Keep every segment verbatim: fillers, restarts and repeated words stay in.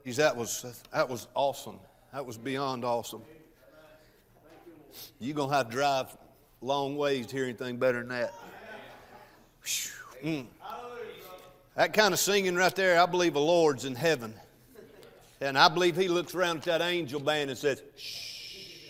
Geez, that was, that was awesome. That was beyond awesome. You're going to have to drive long ways to hear anything better than that. Mm. That kind of singing right there, I believe the Lord's in heaven. And I believe He looks around at that angel band and says, shh.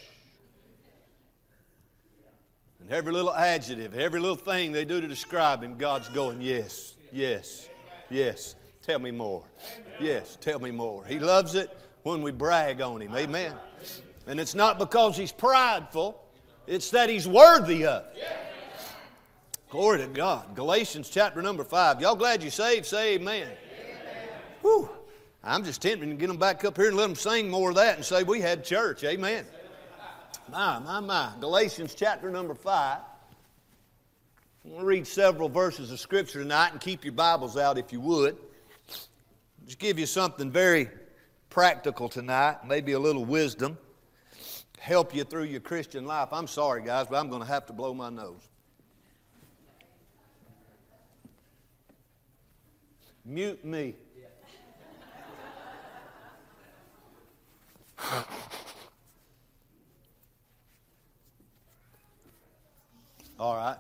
And every little adjective, every little thing they do to describe Him, God's going, yes, yes, yes. Tell me more. Yes, tell me more. He loves it when we brag on Him. Amen. And it's not because He's prideful. It's that He's worthy of it. Glory to God. Galatians chapter number five. Y'all glad you're saved? Say amen. Amen. Whew. I'm just tempted to get them back up here and let them sing more of that and say we had church. Amen. My, my, my. Galatians chapter number five. I'm going to read several verses of Scripture tonight and keep your Bibles out if you would. Just give you something very practical tonight, maybe a little wisdom. Help you through your Christian life. I'm sorry, guys, but I'm going to have to blow my nose. Mute me. All right.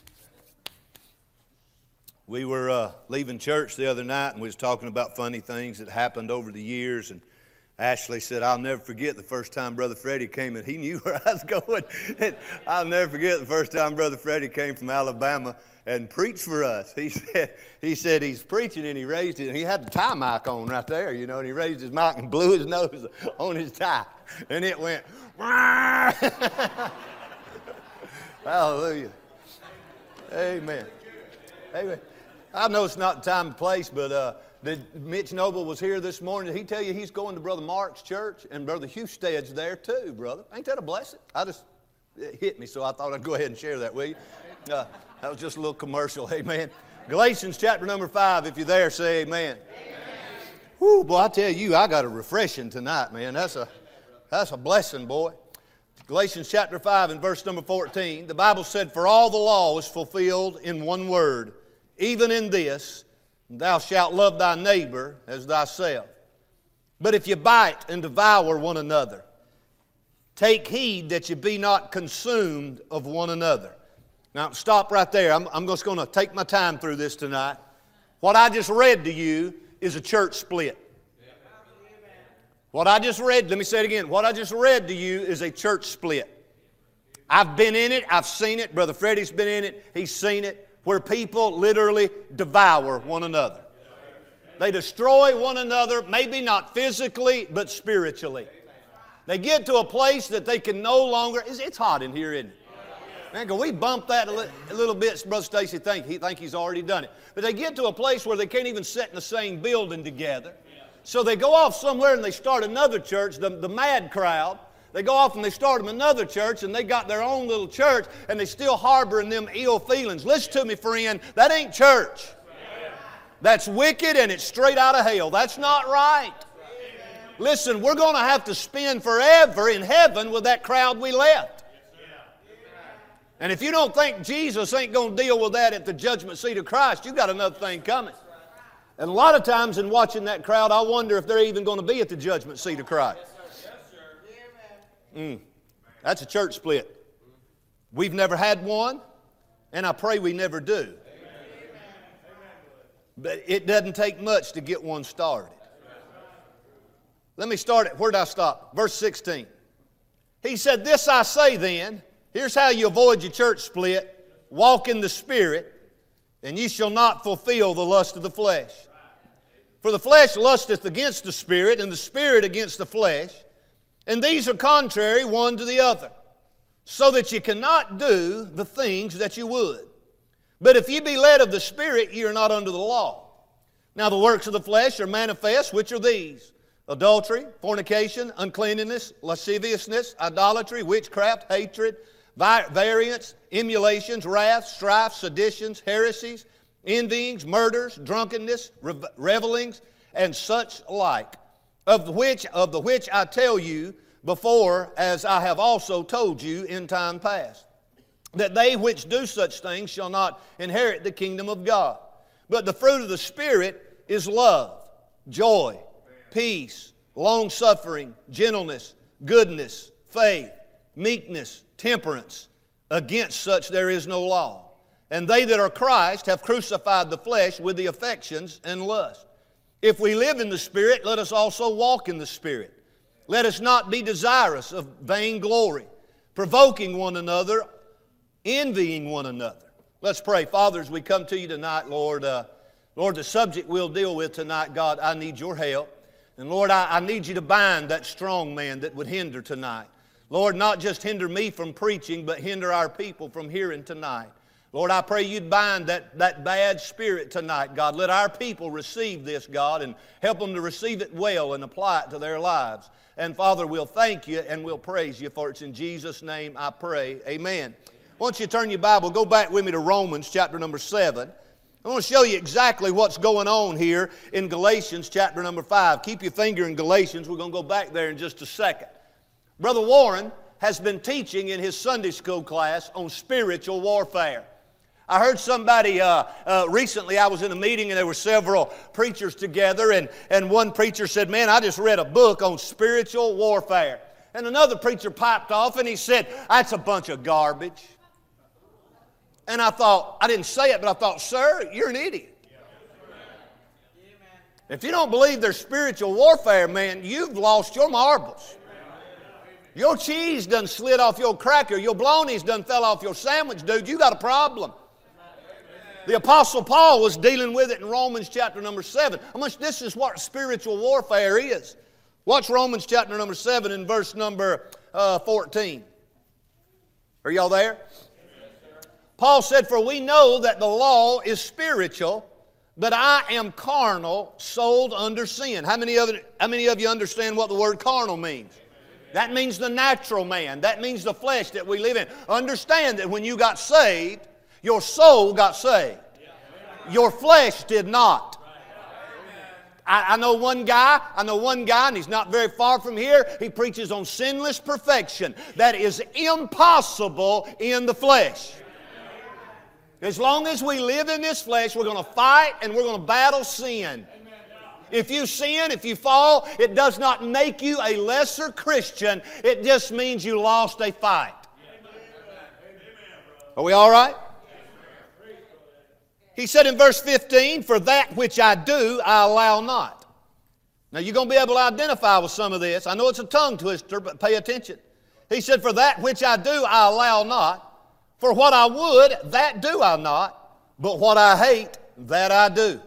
We were uh, leaving church the other night, and we was talking about funny things that happened over the years. And Ashley said, "I'll never forget the first time Brother Freddie came, and he knew where I was going." And I'll never forget the first time Brother Freddie came from Alabama and preached for us. He said, he said he's preaching, and he raised it. And he had the tie mic on right there, you know, and he raised his mic and blew his nose on his tie, and it went. Hallelujah. Amen. Amen. I know it's not the time and place, but uh, did Mitch Noble was here this morning. Did he tell you he's going to Brother Mark's church? And Brother Husted's there too, brother. Ain't that a blessing? I just, it hit me, so I thought I'd go ahead and share that with you. Uh, that was just a little commercial, amen. Galatians chapter number five, if you're there, say amen. Amen. Whew, boy, I tell you, I got a refreshing tonight, man. That's a, that's a blessing, boy. Galatians chapter five and verse number fourteen, the Bible said, "For all the law is fulfilled in one word, even in this, thou shalt love thy neighbor as thyself. But if you bite and devour one another, take heed that you be not consumed of one another." Now, stop right there. I'm, I'm just going to take my time through this tonight. What I just read to you is a church split. What I just read, let me say it again. What I just read to you is a church split. I've been in it. I've seen it. Brother Freddie's been in it. He's seen it. Where people literally devour one another. They destroy one another, maybe not physically, but spiritually. They get to a place that they can no longer, it's hot in here, isn't it? Man, can we bump that a, li- a little bit? Brother Stacy think he think he's already done it. But they get to a place where they can't even sit in the same building together. So they go off somewhere and they start another church, the, the mad crowd. They go off and they start them another church, and they got their own little church, and they still harboring them ill feelings. Listen to me, friend. That ain't church. That's wicked, and it's straight out of hell. That's not right. Listen, we're going to have to spend forever in heaven with that crowd we left. And if you don't think Jesus ain't going to deal with that at the judgment seat of Christ, you got another thing coming. And a lot of times in watching that crowd, I wonder if they're even going to be at the judgment seat of Christ. Mm. That's a church split. We've never had one, and I pray we never do. But it doesn't take much to get one started. Let me start it. Where did I stop? Verse sixteen. He said, "This I say then," here's how you avoid your church split. "Walk in the Spirit, and ye shall not fulfill the lust of the flesh. For the flesh lusteth against the Spirit, and the Spirit against the flesh. And these are contrary one to the other, so that you cannot do the things that you would. But if ye be led of the Spirit, ye are not under the law. Now the works of the flesh are manifest, which are these: adultery, fornication, uncleanness, lasciviousness, idolatry, witchcraft, hatred, variance, emulations, wrath, strife, seditions, heresies, envyings, murders, drunkenness, revelings, and such like. Of which, of the which I tell you before, as I have also told you in time past, that they which do such things shall not inherit the kingdom of God. But the fruit of the Spirit is love, joy, peace, long-suffering, gentleness, goodness, faith, meekness, temperance. Against such there is no law. And they that are Christ have crucified the flesh with the affections and lust. If we live in the Spirit, let us also walk in the Spirit. Let us not be desirous of vainglory, provoking one another, envying one another. Let's pray. Father, as we come to you tonight, Lord, uh, Lord, the subject we'll deal with tonight, God, I need your help. And Lord, I, I need you to bind that strong man that would hinder tonight. Lord, not just hinder me from preaching, but hinder our people from hearing tonight. Lord, I pray you'd bind that, that bad spirit tonight, God. Let our people receive this, God, and help them to receive it well and apply it to their lives. And Father, we'll thank you and we'll praise you, for it's in Jesus' name I pray. Amen. Once you turn your Bible, go back with me to Romans chapter number seven. I want to show you exactly what's going on here in Galatians chapter number five. Keep your finger in Galatians. We're going to go back there in just a second. Brother Warren has been teaching in his Sunday school class on spiritual warfare. I heard somebody, uh, uh, recently I was in a meeting and there were several preachers together, and, and one preacher said, man, I just read a book on spiritual warfare. And another preacher piped off and he said, that's a bunch of garbage. And I thought, I didn't say it, but I thought, sir, you're an idiot. If you don't believe there's spiritual warfare, man, you've lost your marbles. Your cheese done slid off your cracker. Your bologna's done fell off your sandwich, dude. You got a problem. The Apostle Paul was dealing with it in Romans chapter number seven. How much this is what spiritual warfare is. Watch Romans chapter number seven and verse number uh, fourteen. Are y'all there? Paul said, for we know that the law is spiritual, but I am carnal, sold under sin. How many of it, how many of you understand what the word carnal means? That means the natural man. That means the flesh that we live in. Understand that when you got saved, your soul got saved. Your flesh did not. I, I know one guy, I know one guy, and he's not very far from here. He preaches on sinless perfection. That is impossible in the flesh. As long as we live in this flesh, we're going to fight and we're going to battle sin. If you sin, if you fall, it does not make you a lesser Christian. It just means you lost a fight. Are we all right? He said in verse fifteen, for that which I do, I allow not. Now you're going to be able to identify with some of this. I know it's a tongue twister, but pay attention. He said, for that which I do, I allow not. For what I would, that do I not. But what I hate, that I do.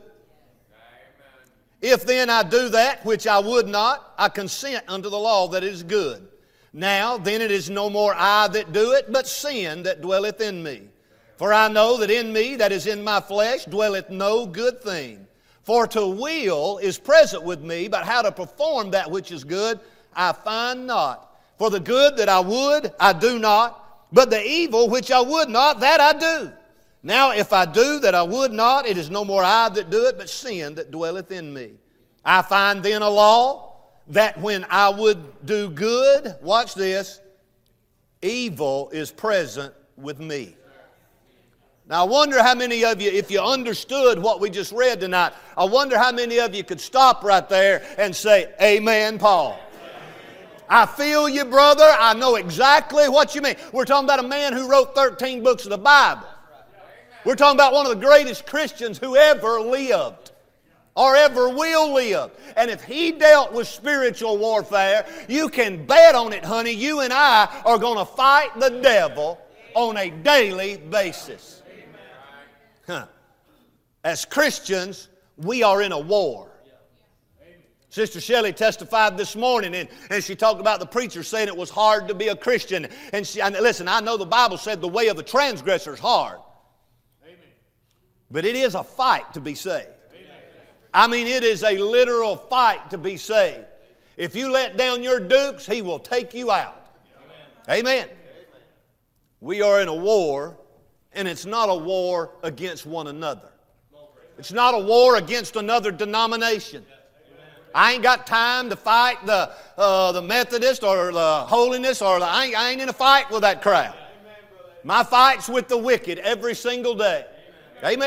If then I do that which I would not, I consent unto the law that it is good. Now then it is no more I that do it, but sin that dwelleth in me. For I know that in me, that is in my flesh, dwelleth no good thing. For to will is present with me, but how to perform that which is good, I find not. For the good that I would, I do not, but the evil which I would not, that I do. Now if I do that I would not, it is no more I that do it, but sin that dwelleth in me. I find then a law, that when I would do good, watch this, evil is present with me. Now I wonder how many of you, if you understood what we just read tonight, I wonder how many of you could stop right there and say, amen, Paul. I feel you, brother. I know exactly what you mean. We're talking about a man who wrote thirteen books of the Bible. We're talking about one of the greatest Christians who ever lived or ever will live. And if he dealt with spiritual warfare, you can bet on it, honey. You and I are going to fight the devil on a daily basis. Huh. As Christians, we are in a war. Sister Shelley testified this morning, and, and she talked about the preacher saying it was hard to be a Christian. And, she, and listen, I know the Bible said the way of the transgressor is hard. But it is a fight to be saved. I mean, it is a literal fight to be saved. If you let down your dukes, he will take you out. Amen. We are in a war, and it's not a war against one another. It's not a war against another denomination. I ain't got time to fight the uh, the Methodist or the Holiness, or the, I, ain't, I ain't in a fight with that crowd. My fight's with the wicked every single day. Amen.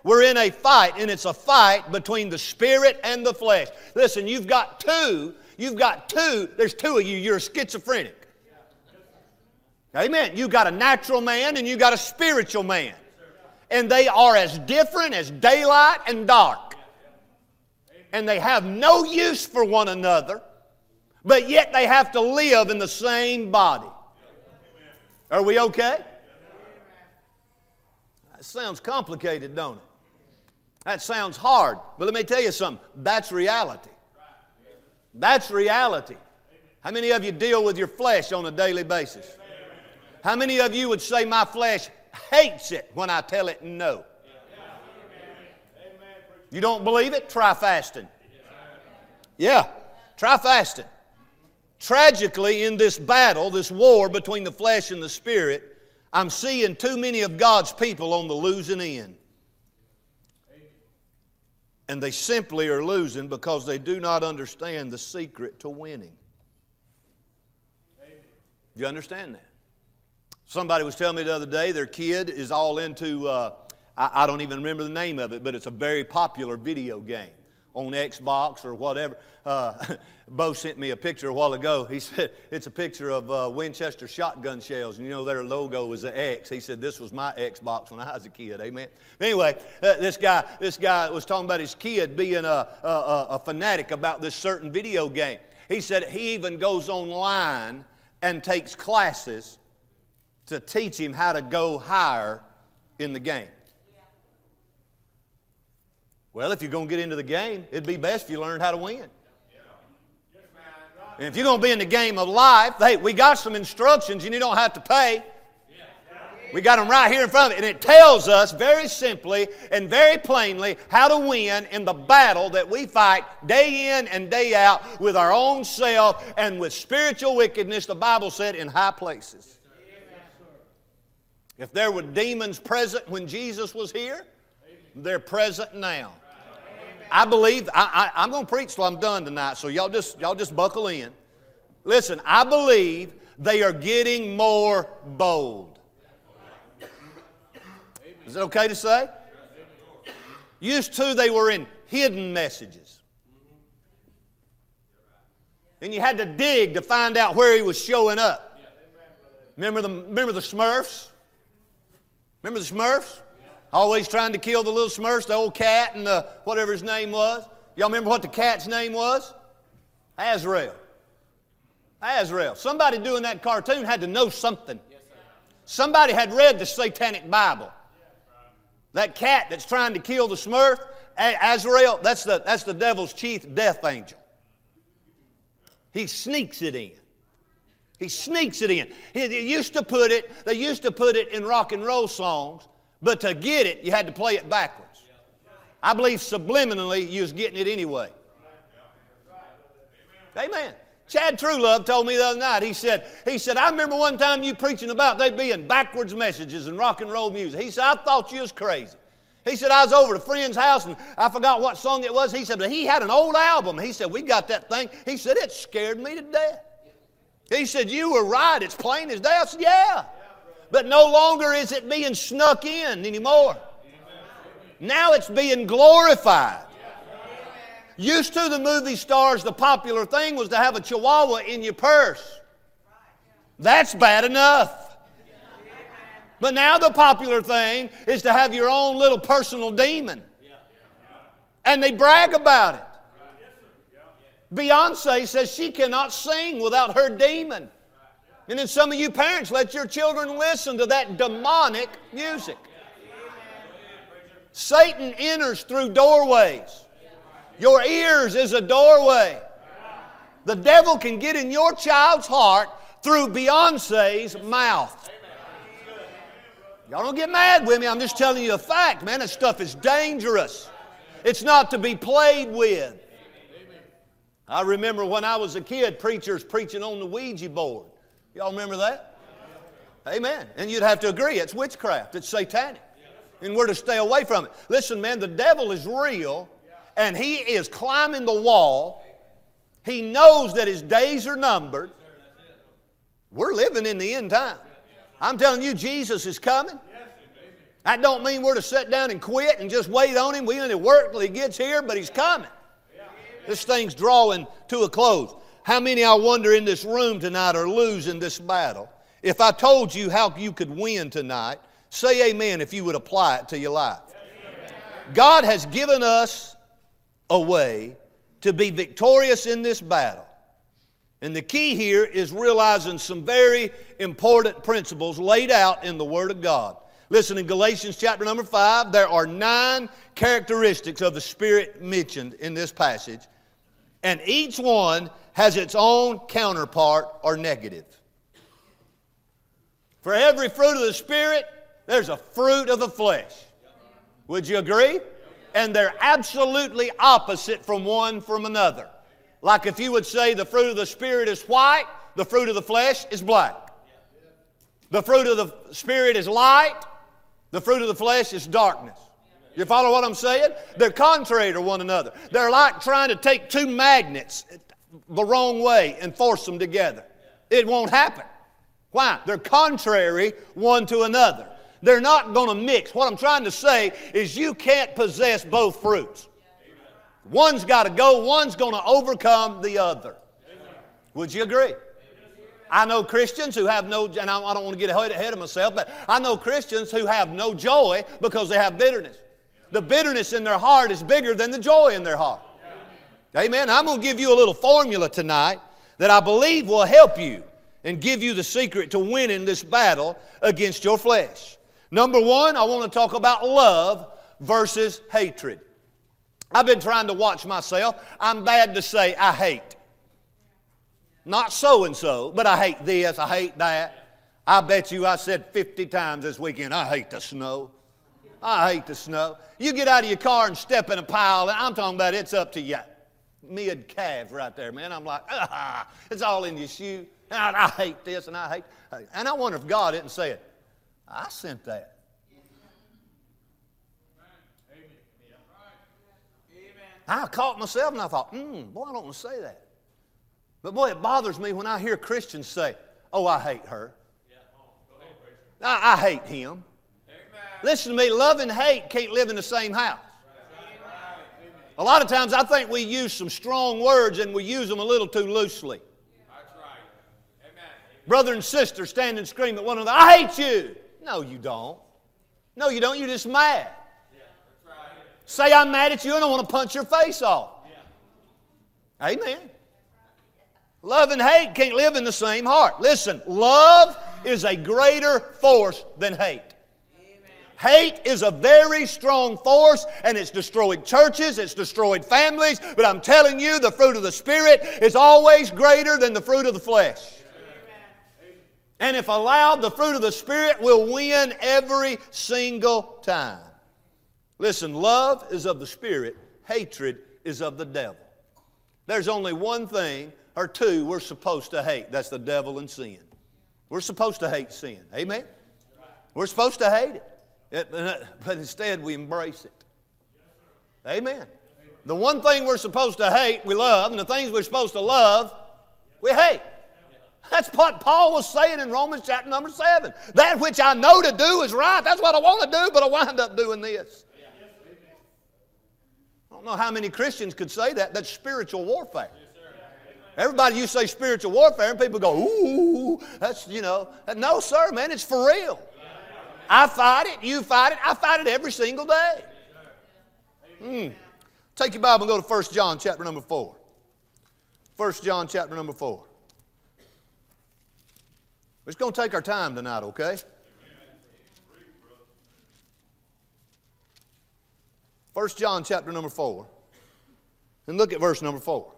We're in a fight, and it's a fight between the spirit and the flesh. Listen, you've got two, you've got two, there's two of you, you're a schizophrenic. Amen. You've got a natural man and you've got a spiritual man. And they are as different as daylight and dark. And they have no use for one another, but yet they have to live in the same body. Are we okay? That sounds complicated, don't it? That sounds hard. But let me tell you something. That's reality. That's reality. How many of you deal with your flesh on a daily basis? How many of you would say, my flesh hates it when I tell it no? You don't believe it? Try fasting. Yeah, try fasting. Tragically, in this battle, this war between the flesh and the spirit, I'm seeing too many of God's people on the losing end. And they simply are losing because they do not understand the secret to winning. Do you understand that? Somebody was telling me the other day their kid is all into, uh, I, I don't even remember the name of it, but it's a very popular video game on Xbox or whatever. Uh, Bo sent me a picture a while ago. He said it's a picture of uh, Winchester shotgun shells, and you know their logo is an X. He said this was my Xbox when I was a kid. Amen. Anyway, uh, this guy, this guy was talking about his kid being a, a, a fanatic about this certain video game. He said he even goes online and takes classes to teach him how to go higher in the game. Well, if you're going to get into the game, it'd be best if you learned how to win. And if you're going to be in the game of life, hey, we got some instructions and you don't have to pay. We got them right here in front of it. And it tells us very simply and very plainly how to win in the battle that we fight day in and day out with our own self and with spiritual wickedness, the Bible said, in high places. If there were demons present when Jesus was here, they're present now. I believe, I, I, I'm going to preach till I'm done tonight, so y'all just, y'all just buckle in. Listen, I believe they are getting more bold. Is it okay to say? Used to, they were in hidden messages. And you had to dig to find out where he was showing up. Remember the, remember the Smurfs? Remember the Smurfs? Always trying to kill the little Smurfs, the old cat and the whatever his name was. Y'all remember what the cat's name was? Azrael. Azrael. Somebody doing that cartoon had to know something. Somebody had read the Satanic Bible. That cat that's trying to kill the Smurf, Azrael, that's the, that's the devil's chief death angel. He sneaks it in. He sneaks it in. He, they used to put it, they used to put it in rock and roll songs, but to get it, you had to play it backwards. I believe subliminally you was getting it anyway. Amen. Chad Truelove told me the other night, he said, he said, I remember one time you preaching about they being backwards messages in rock and roll music. He said, I thought you was crazy. He said, I was over at a friend's house and I forgot what song it was. He said, but he had an old album. He said, we got that thing. He said, it scared me to death. He said, you were right. It's plain as day. I said, yeah. But no longer is it being snuck in anymore. Now it's being glorified. Used to the movie stars, the popular thing was to have a chihuahua in your purse. That's bad enough. But now the popular thing is to have your own little personal demon. And they brag about it. Beyonce says she cannot sing without her demon. And then some of you parents let your children listen to that demonic music. Satan enters through doorways. Your ears is a doorway. The devil can get in your child's heart through Beyonce's mouth. Y'all don't get mad with me. I'm just telling you a fact, man. That stuff is dangerous. It's not to be played with. I remember when I was a kid, preachers preaching on the Ouija board. Y'all remember that? Amen. And you'd have to agree, it's witchcraft. It's satanic. And we're to stay away from it. Listen, man, the devil is real, and he is climbing the wall. He knows that his days are numbered. We're living in the end time. I'm telling you, Jesus is coming. That don't mean we're to sit down and quit and just wait on Him. We need to work till He gets here, but He's coming. This thing's drawing to a close. How many, I wonder, in this room tonight are losing this battle? If I told you how you could win tonight, say amen if you would apply it to your life. God has given us a way to be victorious in this battle. And the key here is realizing some very important principles laid out in the Word of God. Listen, in Galatians chapter number five, there are nine characteristics of the Spirit mentioned in this passage. And each one has its own counterpart or negative. For every fruit of the Spirit, there's a fruit of the flesh. Would you agree? And they're absolutely opposite from one from another. Like if you would say the fruit of the Spirit is white, the fruit of the flesh is black. The fruit of the Spirit is light, the fruit of the flesh is darkness. You follow what I'm saying? They're contrary to one another. They're like trying to take two magnets the wrong way and force them together. It won't happen. Why? They're contrary one to another. They're not going to mix. What I'm trying to say is you can't possess both fruits. One's got to go. One's going to overcome the other. Would you agree? I know Christians who have no, and I don't want to get ahead of myself, but I know Christians who have no joy because they have bitterness. The bitterness in their heart is bigger than the joy in their heart. Amen. I'm going to give you a little formula tonight that I believe will help you and give you the secret to winning this battle against your flesh. Number one, I want to talk about love versus hatred. I've been trying to watch myself. I'm bad to say I hate. Not so-and-so, but I hate this, I hate that. I bet you I said fifty times this weekend, I hate the snow. I hate the snow. You get out of your car and step in a pile, and I'm talking about it's up to you. Mid-calf right there, man. I'm like, ah, it's all in your shoe. And I hate this and I hate, and I wonder if God didn't say it. I sent that. I caught myself and I thought, hmm, boy, I don't want to say that. But boy, it bothers me when I hear Christians say, oh, I hate her. I, I hate him. Listen to me, love and hate can't live in the same house. A lot of times I think we use some strong words and we use them a little too loosely. Brother and sister stand and scream at one another, I hate you. No, you don't. No, you don't. You're just mad. Say I'm mad at you and I want to punch your face off. Amen. Love and hate can't live in the same heart. Listen, love is a greater force than hate. Hate is a very strong force, and it's destroyed churches, it's destroyed families, but I'm telling you, the fruit of the Spirit is always greater than the fruit of the flesh. And if allowed, the fruit of the Spirit will win every single time. Listen, love is of the Spirit, hatred is of the devil. There's only one thing or two we're supposed to hate. That's the devil and sin. We're supposed to hate sin. Amen? We're supposed to hate it. It, but instead we embrace it. Amen. The one thing we're supposed to hate, we love, and the things we're supposed to love, we hate. That's what Paul was saying in Romans chapter number seven. That which I know to do is right. That's what I want to do, but I wind up doing this. I don't know how many Christians could say that. That's spiritual warfare. Everybody, you say spiritual warfare, and people go, ooh, that's, you know. No, sir, man, it's for real. I fight it, you fight it, I fight it every single day. Mm. Take your Bible and go to First John chapter number four. First John chapter number four. We're just going to take our time tonight, okay? First John chapter number four. And look at verse number four.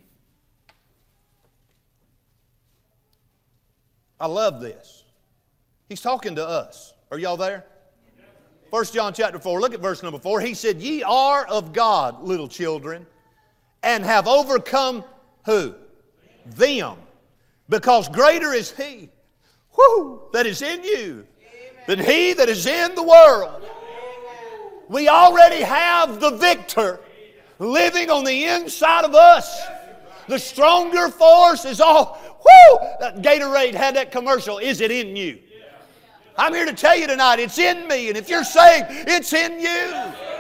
I love this. He's talking to us. Are y'all there? First John chapter four, look at verse number four. He said, ye are of God, little children, and have overcome who? Them. Because greater is He, whoo, that is in you than he that is in the world. We already have the victor living on the inside of us. The stronger force is all, whoo, that Gatorade had that commercial, is it in you? I'm here to tell you tonight, it's in me. And if you're saved, it's in you.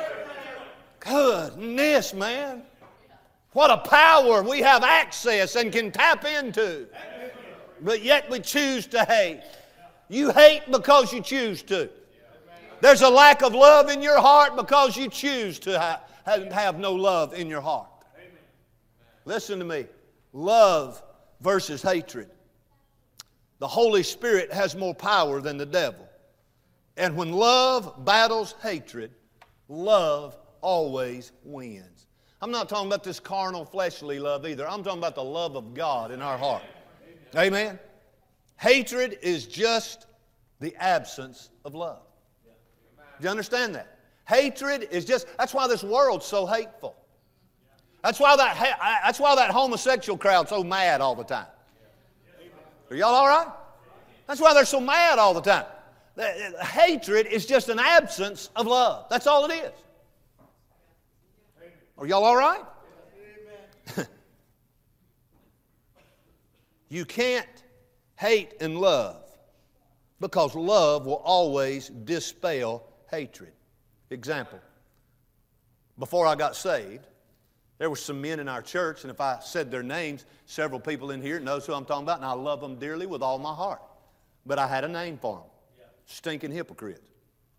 Goodness, man. What a power we have access and can tap into. But yet we choose to hate. You hate because you choose to. There's a lack of love in your heart because you choose to ha- have no love in your heart. Listen to me. Love versus hatred. The Holy Spirit has more power than the devil. And when love battles hatred, love always wins. I'm not talking about this carnal, fleshly love either. I'm talking about the love of God in our heart. Amen? Hatred is just the absence of love. Do you understand that? Hatred is just, that's why this world's so hateful. That's why that, that's why that homosexual crowd's so mad all the time. Are y'all all right? That's why they're so mad all the time. Hatred is just an absence of love. That's all it is. Are y'all all right? You can't hate and love because love will always dispel hatred. Example. Before I got saved, there were some men in our church, and if I said their names, several people in here knows who I'm talking about, and I love them dearly with all my heart. But I had a name for them. Stinking hypocrites.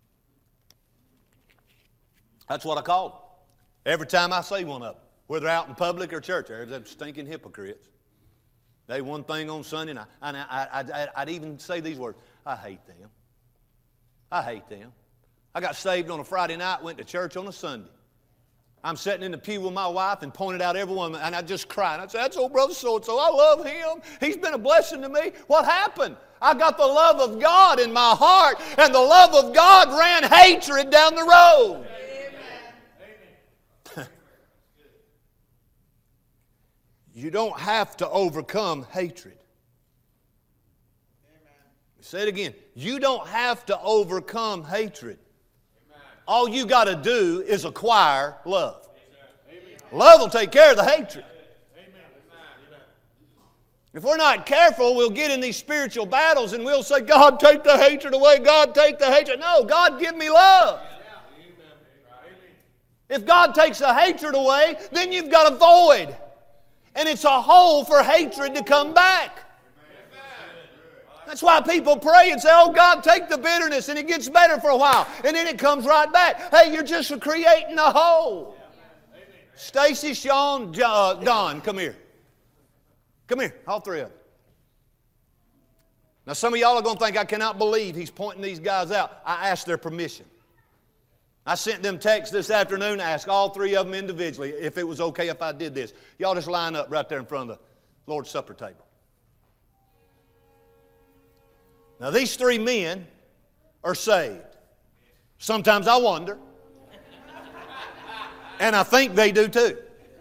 That's what I called them. Every time I see one of them, whether out in public or church, there's them stinking hypocrites. They one thing on Sunday, and, I, and I, I, I, I'd even say these words, I hate them. I hate them. I got saved on a Friday night, went to church on a Sunday. I'm sitting in the pew with my wife and pointed out everyone, and I just cried. I said, that's old brother so-and-so. I love him. He's been a blessing to me. What happened? I got the love of God in my heart, and the love of God ran hatred down the road. Amen. You don't have to overcome hatred. Amen. Say it again. You don't have to overcome hatred. All you got to do is acquire love. Amen. Love will take care of the hatred. Amen. If we're not careful, we'll get in these spiritual battles and we'll say, God, take the hatred away. God, take the hatred. No, God, give me love. If God takes the hatred away, then you've got a void. And it's a hole for hatred to come back. That's why people pray and say, oh, God, take the bitterness, and it gets better for a while. And then it comes right back. Hey, you're just creating a hole. Stacy, Sean, uh, Don, come here. Come here, all three of them. Now, some of y'all are going to think, I cannot believe he's pointing these guys out. I asked their permission. I sent them texts this afternoon to ask all three of them individually if it was okay if I did this. Y'all just line up right there in front of the Lord's Supper table. Now, these three men are saved. Sometimes I wonder. And I think they do too.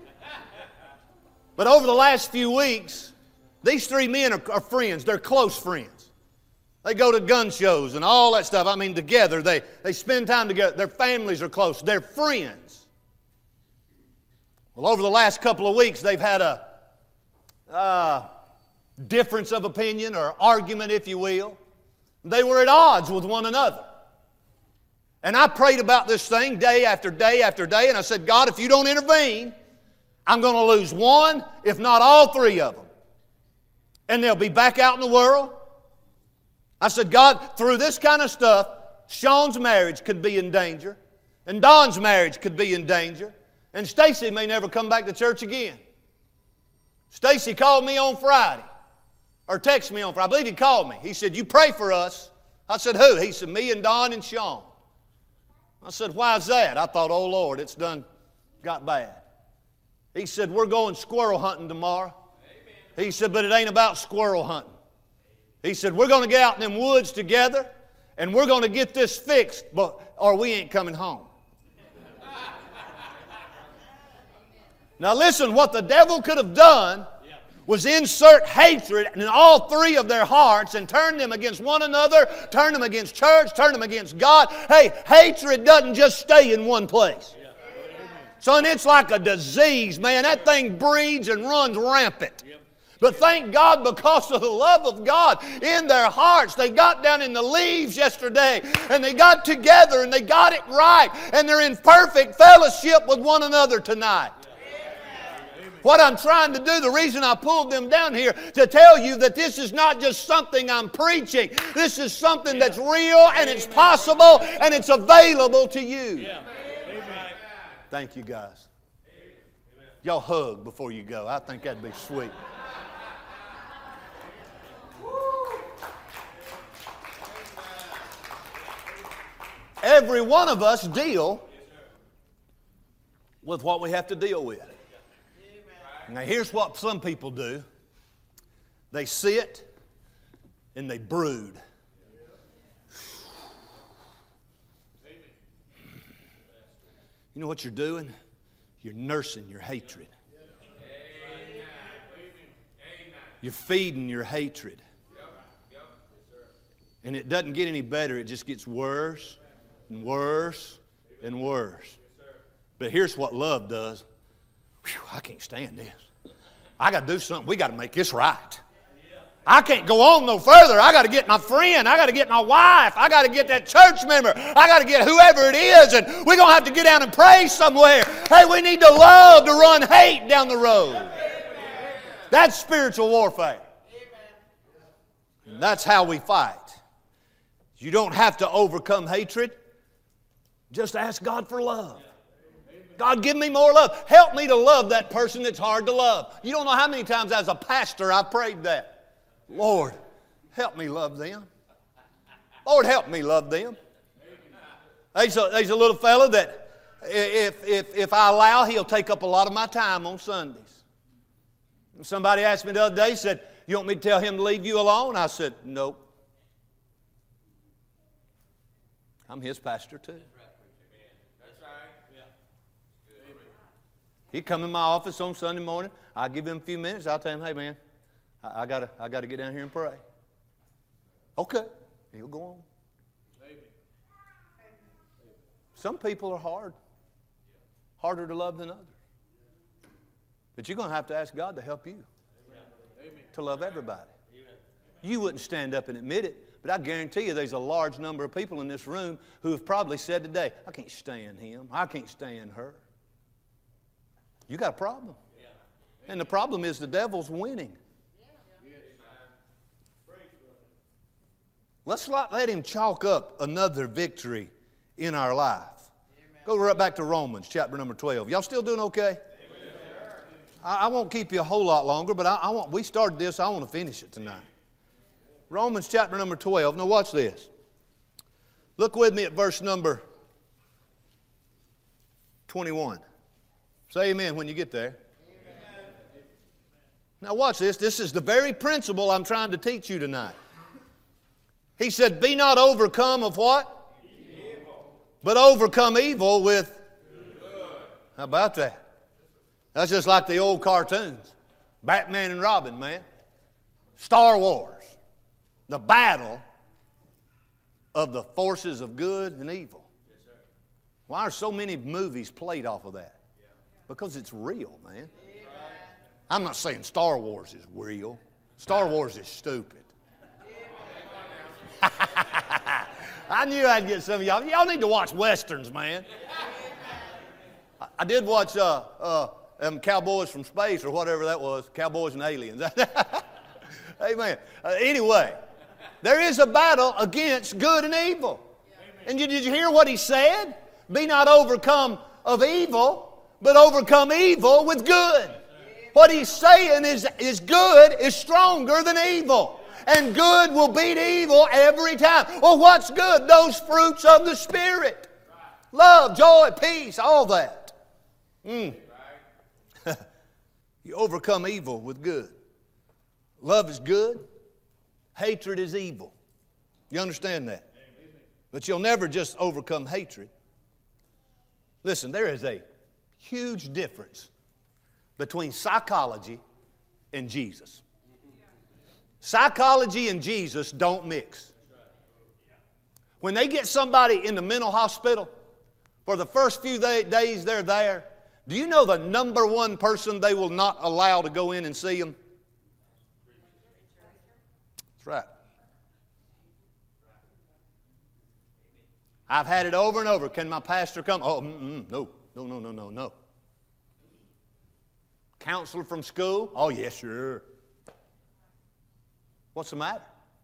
But over the last few weeks, these three men are, are friends. They're close friends. They go to gun shows and all that stuff. I mean, together. They, they spend time together. Their families are close. They're friends. Well, over the last couple of weeks, they've had a uh, difference of opinion or argument, if you will. They were at odds with one another. And I prayed about this thing day after day after day, and I said, God, if you don't intervene, I'm going to lose one, if not all three of them. And they'll be back out in the world. I said, God, through this kind of stuff, Sean's marriage could be in danger, and Don's marriage could be in danger, and Stacy may never come back to church again. Stacy called me on Friday. Or text me on Friday. I believe he called me. He said, you pray for us. I said, who? He said, me and Don and Sean. I said, why is that? I thought, oh, Lord, it's done got bad. He said, we're going squirrel hunting tomorrow. Amen. He said, but it ain't about squirrel hunting. He said, we're going to get out in them woods together, and we're going to get this fixed, but or we ain't coming home. Now listen, what the devil could have done was insert hatred in all three of their hearts and turn them against one another, turn them against church, turn them against God. Hey, hatred doesn't just stay in one place. Son, it's like a disease, man. That thing breeds and runs rampant. But thank God, because of the love of God in their hearts, they got down in the leaves yesterday and they got together and they got it right and they're in perfect fellowship with one another tonight. What I'm trying to do, the reason I pulled them down here, to tell you that this is not just something I'm preaching. This is something that's real and it's possible and it's available to you. Thank you, guys. Y'all hug before you go. I think that'd be sweet. Every one of us deal with what we have to deal with. Now here's what some people do. They sit and they brood. You know what you're doing? You're nursing your hatred. You're feeding your hatred. And it doesn't get any better. It just gets worse and worse and worse. But here's what love does. Whew, I can't stand this. I got to do something. We got to make this right. I can't go on no further. I got to get my friend. I got to get my wife. I got to get that church member. I got to get whoever it is. And we're going to have to get down and pray somewhere. Hey, we need to love to run hate down the road. That's spiritual warfare. And that's how we fight. You don't have to overcome hatred. Just ask God for love. God, give me more love. Help me to love that person that's hard to love. You don't know how many times as a pastor I prayed that. Lord, help me love them. Lord, help me love them. There's a, there's a little fella that if, if, if I allow, he'll take up a lot of my time on Sundays. Somebody asked me the other day, said, you want me to tell him to leave you alone? I said, nope. I'm his pastor too. He'd come in my office on Sunday morning. I'll give him a few minutes. I'll tell him, hey, man, I, I got I to get down here and pray. Okay. He'll go on. Some people are hard. Harder to love than others. But you're going to have to ask God to help you to love everybody. You wouldn't stand up and admit it, but I guarantee you there's a large number of people in this room who have probably said today, I can't stand him. I can't stand her. You got a problem. And the problem is the devil's winning. Let's not let him chalk up another victory in our life. Go right back to Romans chapter number twelve. Y'all still doing okay? I, I won't keep you a whole lot longer, but I, I want. We started this. I want to finish it tonight. Romans chapter number twelve. Now watch this. Look with me at verse number twenty-one. Say amen when you get there. Amen. Now watch this. This is the very principle I'm trying to teach you tonight. He said, be not overcome of what? Evil. But overcome evil with good. How about that? That's just like the old cartoons. Batman and Robin, man. Star Wars. The battle of the forces of good and evil. Yes, sir. Why are so many movies played off of that? Because it's real, man. Amen. I'm not saying Star Wars is real. Star Wars is stupid. I knew I'd get some of y'all. Y'all need to watch Westerns, man. I, I did watch uh, uh, um, Cowboys from Space or whatever that was. Cowboys and Aliens. Amen. Uh, anyway, there is a battle against good and evil. And did you hear what he said? Be not overcome of evil, but overcome evil with good. What he's saying is, is good is stronger than evil. And good will beat evil every time. Well, what's good? Those fruits of the Spirit. Love, joy, peace, all that. Mm. You overcome evil with good. Love is good. Hatred is evil. You understand that? But you'll never just overcome hatred. Listen, there is a huge difference between psychology and Jesus. Psychology and Jesus don't mix. When they get somebody in the mental hospital, for the first few days they're there, do you know the number one person they will not allow to go in and see them? right. I've had it over and over. Can my pastor come? Oh, mm-mm, no, no, no, no, no, no. Counselor from school? Oh, yes, sure. What's the matter?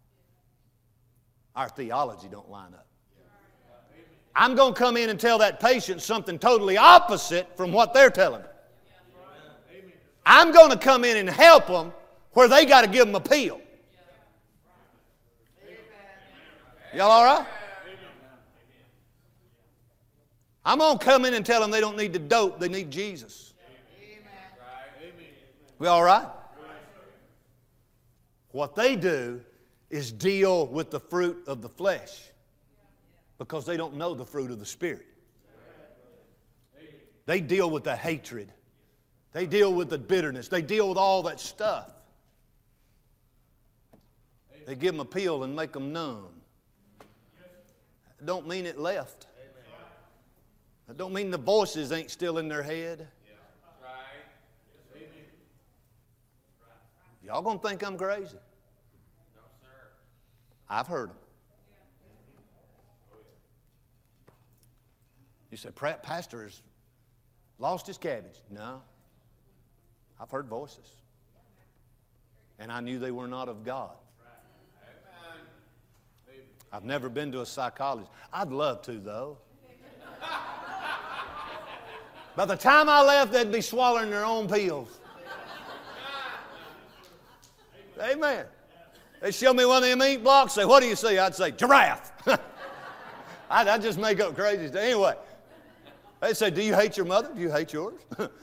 Our theology don't line up. I'm going to come in and tell that patient something totally opposite from what they're telling me. I'm going to come in and help them where they got to give them a pill. Y'all all right? I'm going to come in and tell them they don't need the dope, they need Jesus. We all right? What they do is deal with the fruit of the flesh because they don't know the fruit of the Spirit. They deal with the hatred. They deal with the bitterness. They deal with all that stuff. They give them a pill and make them numb. That don't mean it left. That don't mean the voices ain't still in their head. Y'all gonna think I'm crazy? No, sir. I've heard them. You say, Pastor has lost his cabbage. No. I've heard voices. And I knew they were not of God. I've never been to a psychologist. I'd love to, though. By the time I left, they'd be swallowing their own pills. Amen. They show me one of them ink blocks, say, what do you see? I'd say, giraffe. I'd, I'd just make up crazy stuff. Anyway, they say, do you hate your mother? Do you hate yours?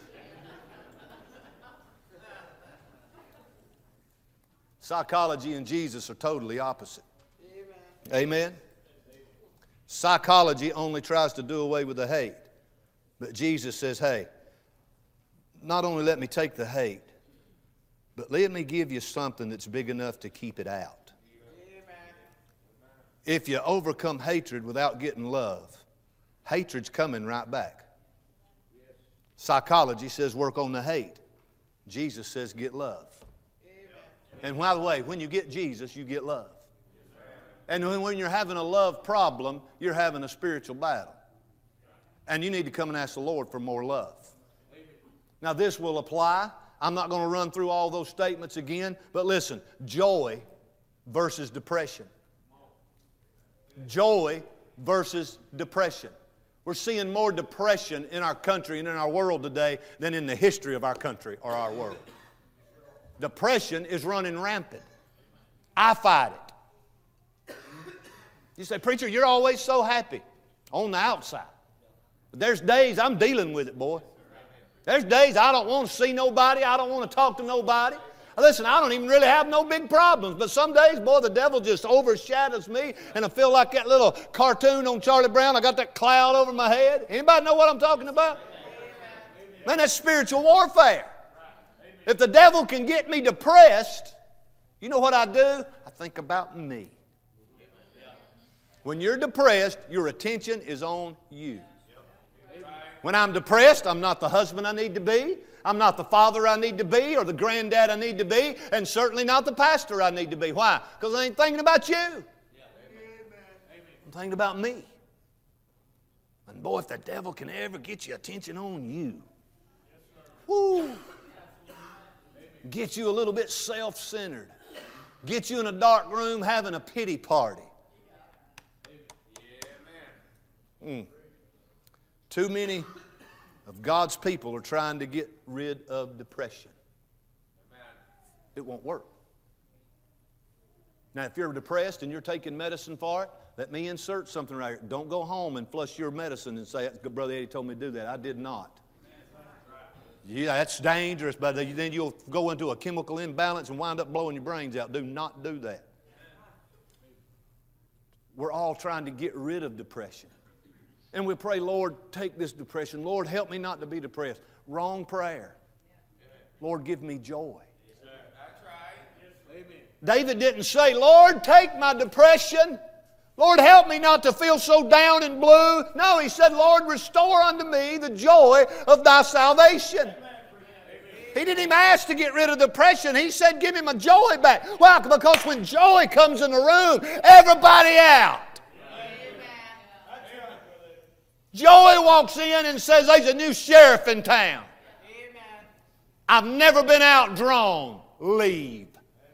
Psychology and Jesus are totally opposite. Amen. Amen. Psychology only tries to do away with the hate. But Jesus says, hey, not only let me take the hate, but let me give you something that's big enough to keep it out. Amen. If you overcome hatred without getting love, hatred's coming right back. Yes. Psychology says work on the hate. Jesus says get love. Amen. And by the way, when you get Jesus, you get love. Yes, and when, when you're having a love problem, you're having a spiritual battle. And you need to come and ask the Lord for more love. Amen. Now this will apply. I'm not going to run through all those statements again, but listen, joy versus depression. Joy versus depression. We're seeing more depression in our country and in our world today than in the history of our country or our world. Depression is running rampant. I fight it. You say, preacher, you're always so happy on the outside. But there's days I'm dealing with it, boy. There's days I don't want to see nobody. I don't want to talk to nobody. Listen, I don't even really have no big problems. But some days, boy, the devil just overshadows me. And I feel like that little cartoon on Charlie Brown. I got that cloud over my head. Anybody know what I'm talking about? Man, that's spiritual warfare. If the devil can get me depressed, you know what I do? I think about me. When you're depressed, your attention is on you. When I'm depressed, I'm not the husband I need to be. I'm not the father I need to be or the granddad I need to be, and certainly not the pastor I need to be. Why? Because I ain't thinking about you. I'm thinking about me. And boy, if the devil can ever get your attention on you, whoo, get you a little bit self-centered, get you in a dark room having a pity party. Mm. Too many of God's people are trying to get rid of depression. It won't work. Now, if you're depressed and you're taking medicine for it, let me insert something right here. Don't go home and flush your medicine and say, Brother Eddie told me to do that. I did not. Yeah, that's dangerous, but then you'll go into a chemical imbalance and wind up blowing your brains out. Do not do that. We're all trying to get rid of depression. And we pray, Lord, take this depression. Lord, help me not to be depressed. Wrong prayer. Lord, give me joy. That's right. Amen. David didn't say, Lord, take my depression. Lord, help me not to feel so down and blue. No, he said, Lord, restore unto me the joy of thy salvation. He didn't even ask to get rid of depression. He said, give me my joy back. Why? Because when joy comes in the room, everybody out. Joy walks in and says, there's a new sheriff in town. I've never been outdrawn. Leave.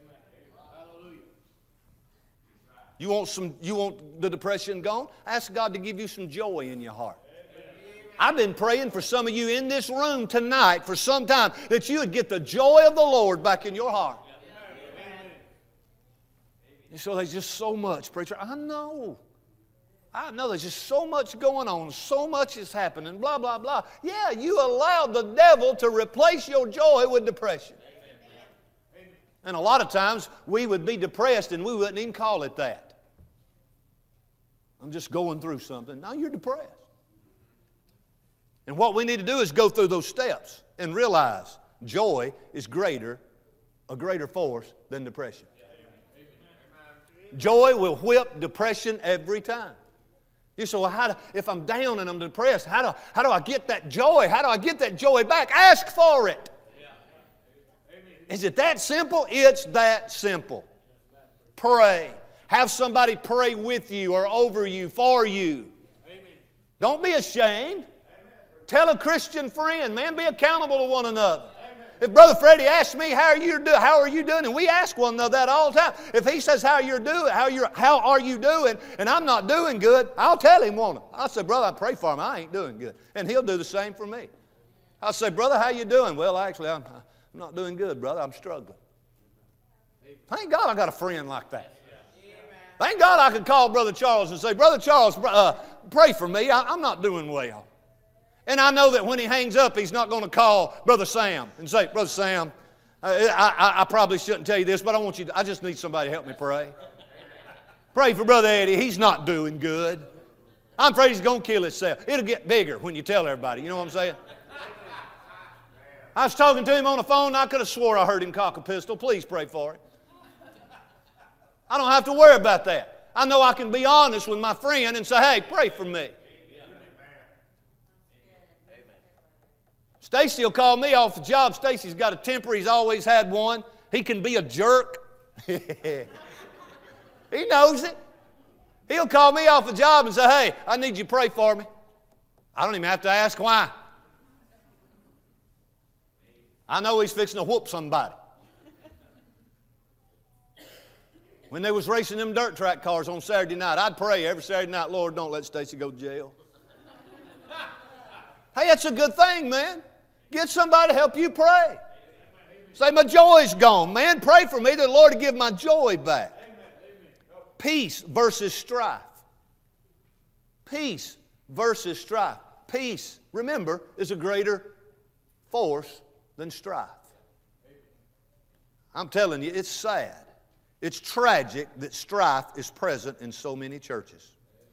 You want some, you want the depression gone? Ask God to give you some joy in your heart. I've been praying for some of you in this room tonight for some time that you would get the joy of the Lord back in your heart. And so there's just so much, preacher. I know. I know there's just so much going on. So much is happening, blah, blah, blah. Yeah, you allowed the devil to replace your joy with depression. And a lot of times we would be depressed and we wouldn't even call it that. I'm just going through something. Now you're depressed. And what we need to do is go through those steps and realize joy is greater, a greater force than depression. Joy will whip depression every time. You say, well, how do, if I'm down and I'm depressed, how do, how do I get that joy? How do I get that joy back? Ask for it. Is it that simple? It's that simple. Pray. Have somebody pray with you or over you, for you. Don't be ashamed. Tell a Christian friend, man, be accountable to one another. If Brother Freddie asks me, how are you doing? How are you doing? And we ask one another that all the time. If he says, how you're doing, how you're, how are you doing? And I'm not doing good, I'll tell him, won't I? I'll say, brother, I pray for him. I ain't doing good. And he'll do the same for me. I'll say, brother, how you doing? Well, actually, I'm, I'm not doing good, brother. I'm struggling. Thank God I got a friend like that. Thank God I could call Brother Charles and say, Brother Charles, uh, pray for me. I, I'm not doing well. And I know that when he hangs up, he's not going to call Brother Sam and say, Brother Sam, I, I, I probably shouldn't tell you this, but I want you to, I just need somebody to help me pray. Pray for Brother Eddie. He's not doing good. I'm afraid he's going to kill himself. It'll get bigger when you tell everybody. You know what I'm saying? I was talking to him on the phone, and I could have swore I heard him cock a pistol. Please pray for him. I don't have to worry about that. I know I can be honest with my friend and say, hey, pray for me. Stacy will call me off the job. Stacy's got a temper. He's always had one. He can be a jerk. He knows it. He'll call me off the job and say, hey, I need you to pray for me. I don't even have to ask why. I know he's fixing to whoop somebody. When they was racing them dirt track cars on Saturday night, I'd pray every Saturday night, Lord, don't let Stacy go to jail. Hey, that's a good thing, man. Get somebody to help you pray. Say, my joy's gone. Man, pray for me that the Lord will give my joy back. Peace versus strife. Peace versus strife. Peace, remember, is a greater force than strife. I'm telling you, it's sad. It's tragic that strife is present in so many churches.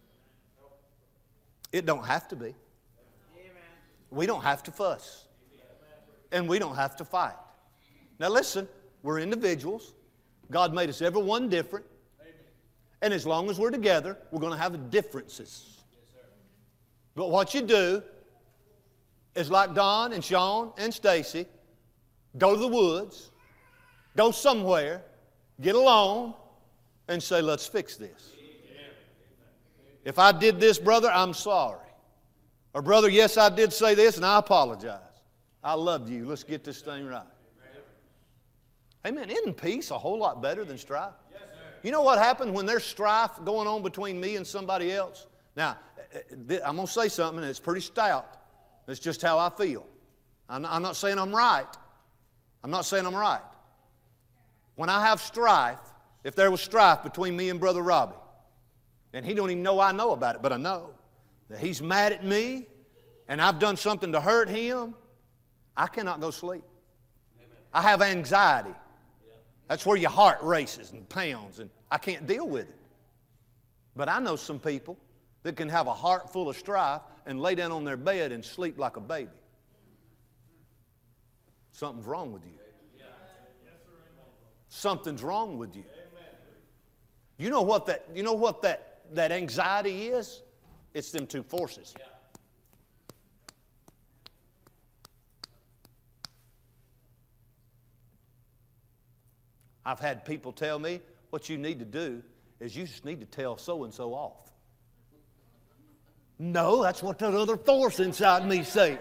It don't have to be. We don't have to fuss. And we don't have to fight. Now listen, we're individuals. God made us everyone different. And as long as we're together, we're going to have differences. But what you do is like Don and Sean and Stacy, go to the woods, go somewhere, get alone, and say, let's fix this. If I did this, brother, I'm sorry. Or, brother, yes, I did say this, and I apologize. I love you. Let's get this thing right. Amen. Isn't peace a whole lot better than strife? You know what happens when there's strife going on between me and somebody else? Now, I'm going to say something, and it's pretty stout. It's just how I feel. I'm not saying I'm right. I'm not saying I'm right. When I have strife, if there was strife between me and Brother Robbie, and he don't even know I know about it, but I know that he's mad at me, and I've done something to hurt him, I cannot go sleep. I have anxiety. That's where your heart races and pounds, and I can't deal with it. But I know some people that can have a heart full of strife and lay down on their bed and sleep like a baby. Something's wrong with you. Something's wrong with you. You know what that, you know what that, that anxiety is? It's them two forces. I've had people tell me, what you need to do is you just need to tell so-and-so off. No, that's what that other force inside me says.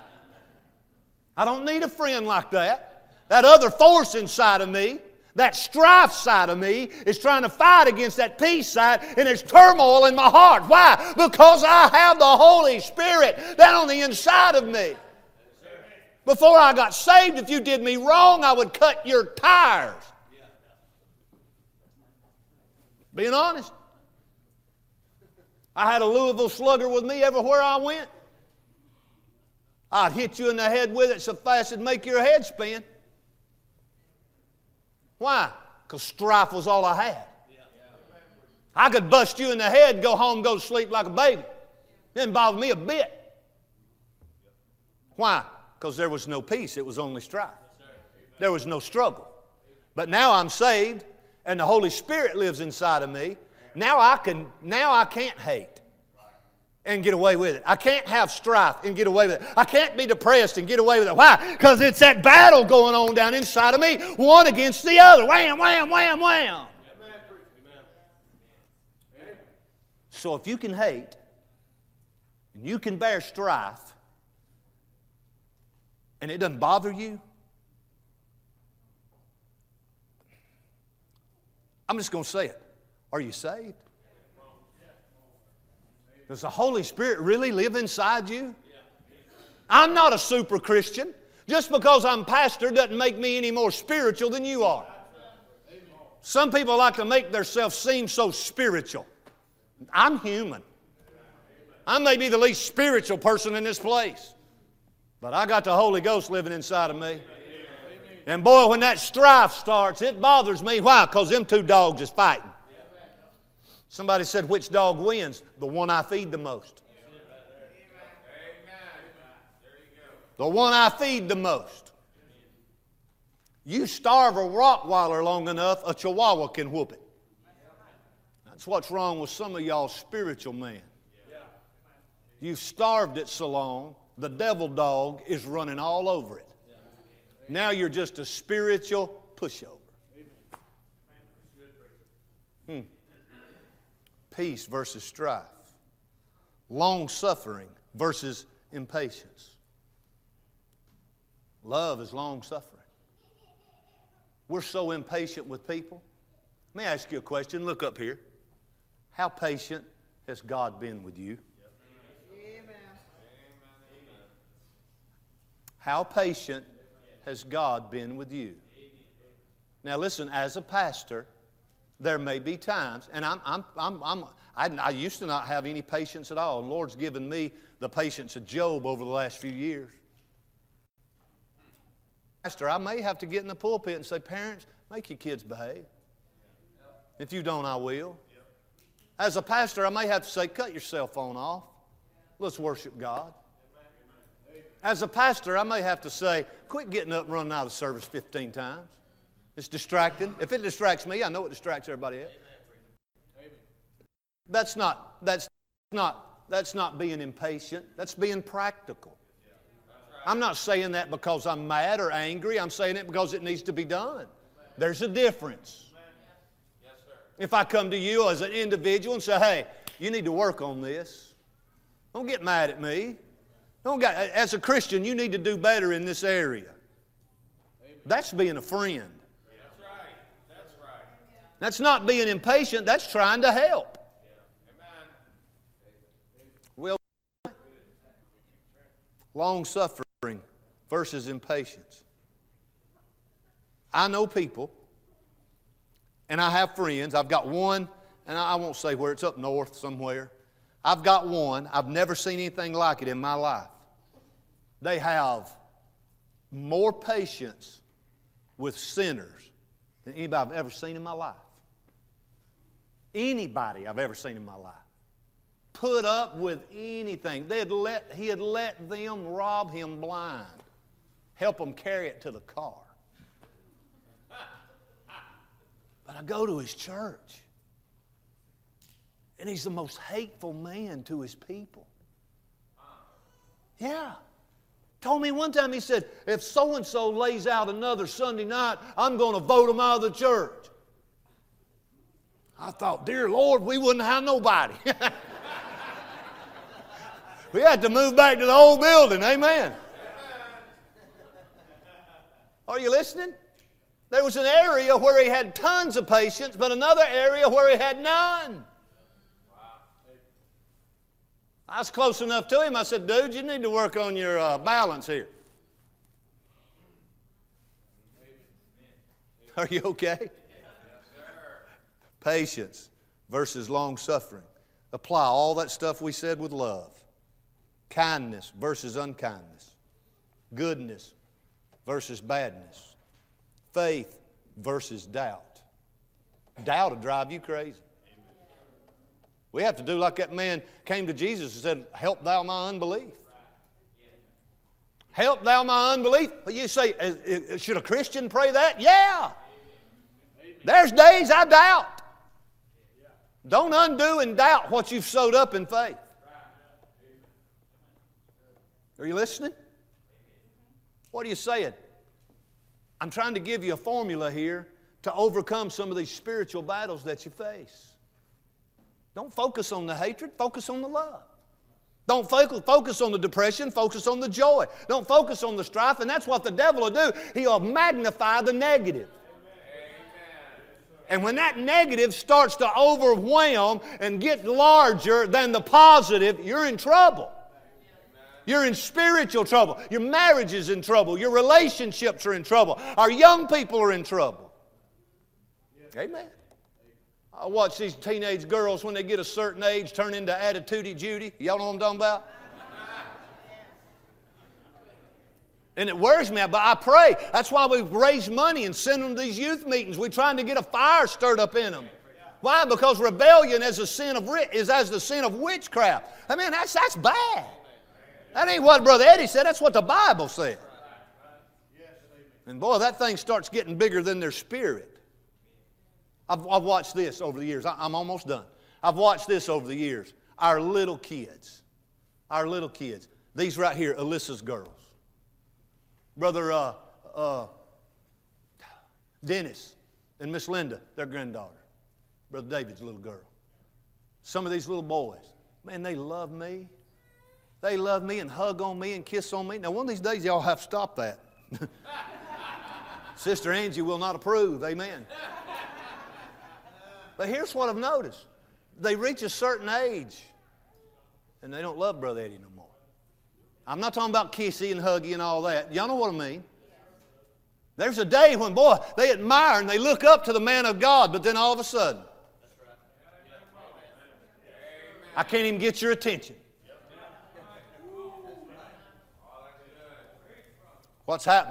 I don't need a friend like that. That other force inside of me, that strife side of me, is trying to fight against that peace side, and there's turmoil in my heart. Why? Because I have the Holy Spirit down on the inside of me. Before I got saved, if you did me wrong, I would cut your tires. Being honest. I had a Louisville slugger with me everywhere I went. I'd hit you in the head with it so fast it'd make your head spin. Why? Because strife was all I had. I could bust you in the head, go home, go to sleep like a baby. Didn't bother me a bit. Why? Because there was no peace. It was only strife. There was no struggle. But now I'm saved, and the Holy Spirit lives inside of me. Now I can. Now I can't hate and get away with it. I can't have strife and get away with it. I can't be depressed and get away with it. Why? Because it's that battle going on down inside of me, one against the other. Wham, wham, wham, wham. So if you can hate and you can bear strife and it doesn't bother you, I'm just going to say it. Are you saved? Does the Holy Spirit really live inside you? I'm not a super Christian. Just because I'm pastor doesn't make me any more spiritual than you are. Some people like to make themselves seem so spiritual. I'm human. I may be the least spiritual person in this place, but I got the Holy Ghost living inside of me. And boy, when that strife starts, it bothers me. Why? Because them two dogs is fighting. Somebody said, which dog wins? The one I feed the most. The one I feed the most. You starve a Rottweiler long enough, a Chihuahua can whoop it. That's what's wrong with some of y'all spiritual men. You've starved it so long, the devil dog is running all over it. Now you're just a spiritual pushover. Hmm. Peace versus strife. Long-suffering versus impatience. Love is long-suffering. We're so impatient with people. Let me ask you a question. Look up here. How patient has God been with you? Amen. How patient has God been with you? Now listen, as a pastor, there may be times, and I'm, I'm, I'm, I'm, I, I used to not have any patience at all. The Lord's given me the patience of Job over the last few years. Pastor, I may have to get in the pulpit and say, parents, make your kids behave. If you don't, I will. As a pastor, I may have to say, cut your cell phone off. Let's worship God. As a pastor, I may have to say, quit getting up and running out of service fifteen times. It's distracting. If it distracts me, I know it distracts everybody else. That's not, that's not, that's not being impatient. That's being practical. I'm not saying that because I'm mad or angry. I'm saying it because it needs to be done. There's a difference. If I come to you as an individual and say, hey, you need to work on this. Don't get mad at me. Don't get, as a Christian, you need to do better in this area. That's being a friend. That's right. That's right. That's not being impatient. That's trying to help. Well, long-suffering versus impatience. I know people, and I have friends. I've got one, and I won't say where, it's up north somewhere. I've got one. I've never seen anything like it in my life. They have more patience with sinners than anybody I've ever seen in my life. Anybody I've ever seen in my life. Put up with anything. They'd let, he had let them rob him blind. Help them carry it to the car. But I go to his church, and he's the most hateful man to his people. Yeah. Told me one time, he said, if so-and-so lays out another Sunday night, I'm going to vote them out of the church. I thought, dear Lord, we wouldn't have nobody. We had to move back to the old building, amen. Are you listening? There was an area where he had tons of patience, but another area where he had none. I was close enough to him. I said, dude, you need to work on your uh, balance here. Are you okay? Patience versus long-suffering. Apply all that stuff we said with love. Kindness versus unkindness. Goodness versus badness. Faith versus doubt. Doubt will drive you crazy. We have to do like that man came to Jesus and said, help thou my unbelief. Help thou my unbelief. Well, you say, should a Christian pray that? Yeah. There's days I doubt. Don't undo and doubt what you've sowed up in faith. Are you listening? What are you saying? I'm trying to give you a formula here to overcome some of these spiritual battles that you face. Don't focus on the hatred, focus on the love. Don't focus, focus on the depression, focus on the joy. Don't focus on the strife, and that's what the devil will do. He'll magnify the negative. And when that negative starts to overwhelm and get larger than the positive, you're in trouble. You're in spiritual trouble. Your marriage is in trouble. Your relationships are in trouble. Our young people are in trouble. Amen. I watch these teenage girls when they get a certain age turn into attitudey Judy. Y'all know what I'm talking about? And it worries me, but I pray. That's why we raise money and send them to these youth meetings. We're trying to get a fire stirred up in them. Why? Because rebellion is, a sin of, is as the sin of witchcraft. I mean, that's, that's bad. That ain't what Brother Eddie said. That's what the Bible said. And boy, that thing starts getting bigger than their spirit. I've, I've watched this over the years. I, I'm almost done. I've watched this over the years. Our little kids. Our little kids. These right here, Alyssa's girls. Brother uh, uh, Dennis and Miss Linda, their granddaughter. Brother David's little girl. Some of these little boys. Man, they love me. They love me and hug on me and kiss on me. Now, one of these days, y'all have to stop that. Sister Angie will not approve. Amen. But here's what I've noticed. They reach a certain age, and they don't love Brother Eddie no more. I'm not talking about kissy and huggy and all that. Y'all know what I mean. There's a day when, boy, they admire and they look up to the man of God, but then all of a sudden, I can't even get your attention. What's happened?